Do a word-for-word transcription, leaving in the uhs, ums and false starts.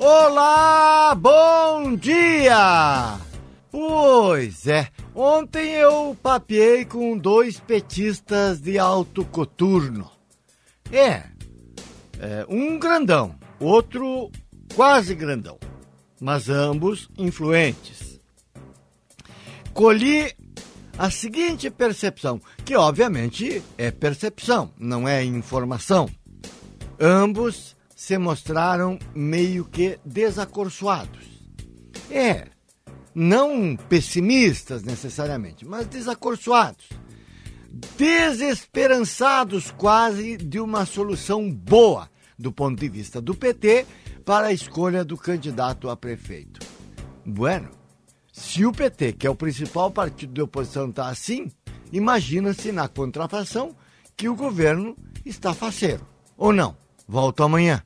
Olá, bom dia! Pois é, ontem eu papeei com dois petistas de alto coturno. É, é, um grandão, outro quase grandão, mas ambos influentes. Colhi a seguinte percepção, que obviamente é percepção, não é informação. Ambos se mostraram meio que desacorçoados. É, não pessimistas necessariamente, mas desacorçoados. Desesperançados quase de uma solução boa do ponto de vista do P T para a escolha do candidato a prefeito. Bueno, se o P T, que é o principal partido de oposição, está assim, imagina-se na contrafação que o governo está faceiro. Ou não? Volto amanhã.